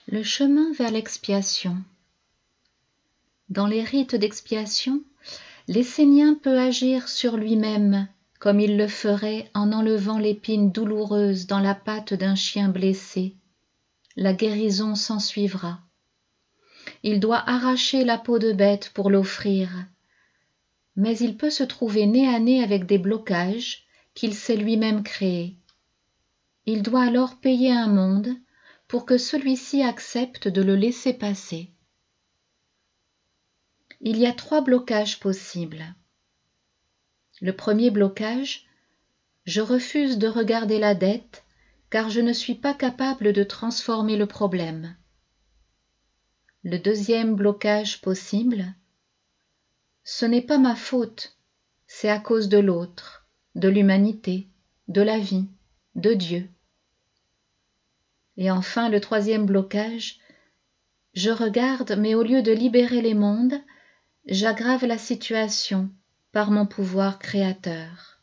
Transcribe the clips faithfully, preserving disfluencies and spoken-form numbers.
Le chemin vers l'expiation. Dans les rites d'expiation, l'essénien peut agir sur lui-même comme il le ferait en enlevant l'épine douloureuse dans la patte d'un chien blessé. La guérison s'ensuivra. Il doit arracher la peau de bête pour l'offrir, mais il peut se trouver nez à nez avec des blocages qu'il s'est lui-même créés. Il doit alors payer un monde pour que celui-ci accepte de le laisser passer. Il y a trois blocages possibles. Le premier blocage, je refuse de regarder la dette car je ne suis pas capable de transformer le problème. Le deuxième blocage possible, ce n'est pas ma faute, c'est à cause de l'autre, de l'humanité, de la vie, de Dieu. Et enfin, le troisième blocage, je regarde, mais au lieu de libérer les mondes, j'aggrave la situation par mon pouvoir créateur.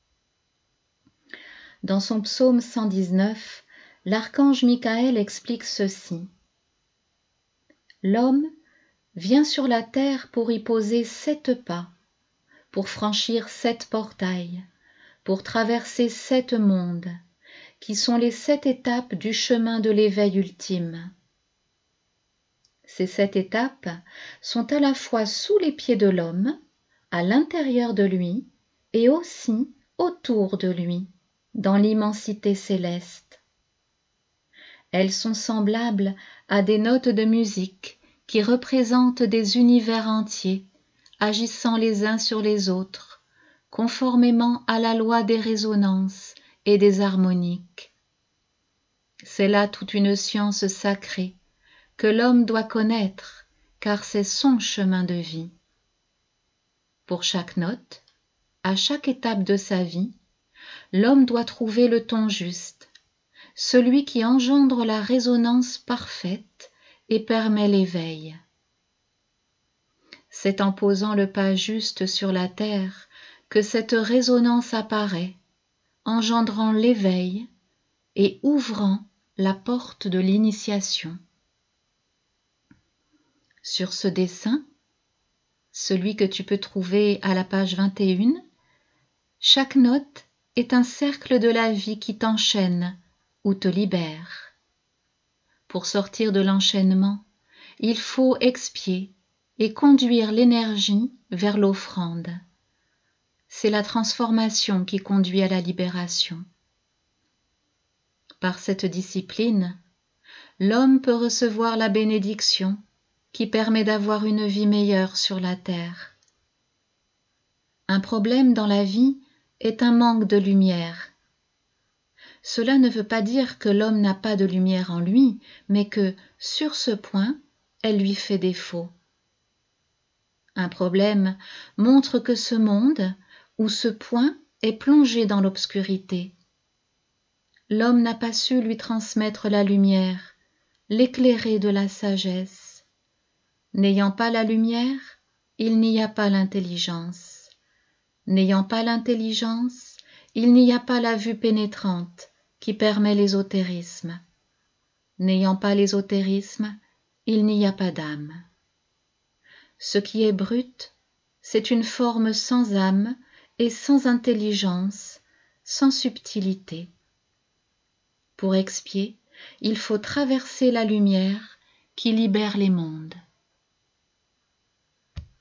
Dans son psaume cent dix-neuf, l'archange Michael explique ceci. L'homme vient sur la terre pour y poser sept pas, pour franchir sept portails, pour traverser sept mondes, qui sont les sept étapes du chemin de l'éveil ultime. Ces sept étapes sont à la fois sous les pieds de l'homme, à l'intérieur de lui et aussi autour de lui, dans l'immensité céleste. Elles sont semblables à des notes de musique qui représentent des univers entiers, agissant les uns sur les autres, conformément à la loi des résonances et des harmoniques. C'est là toute une science sacrée que l'homme doit connaître, car c'est son chemin de vie. Pour chaque note, à chaque étape de sa vie, l'homme doit trouver le ton juste, celui qui engendre la résonance parfaite et permet l'éveil. C'est en posant le pas juste sur la terre que cette résonance apparaît, engendrant l'éveil et ouvrant la porte de l'initiation. Sur ce dessin, celui que tu peux trouver à la page vingt et un, chaque note est un cercle de la vie qui t'enchaîne ou te libère. Pour sortir de l'enchaînement, il faut expier et conduire l'énergie vers l'offrande. C'est la transformation qui conduit à la libération. Par cette discipline, l'homme peut recevoir la bénédiction qui permet d'avoir une vie meilleure sur la terre. Un problème dans la vie est un manque de lumière. Cela ne veut pas dire que l'homme n'a pas de lumière en lui, mais que, sur ce point, elle lui fait défaut. Un problème montre que ce monde, ou ce point, est plongé dans l'obscurité. L'homme n'a pas su lui transmettre la lumière, l'éclairer de la sagesse. N'ayant pas la lumière, il n'y a pas l'intelligence. N'ayant pas l'intelligence, il n'y a pas la vue pénétrante qui permet l'ésotérisme. N'ayant pas l'ésotérisme, il n'y a pas d'âme. Ce qui est brut, c'est une forme sans âme et sans intelligence, sans subtilité. Pour expier, il faut traverser la lumière qui libère les mondes.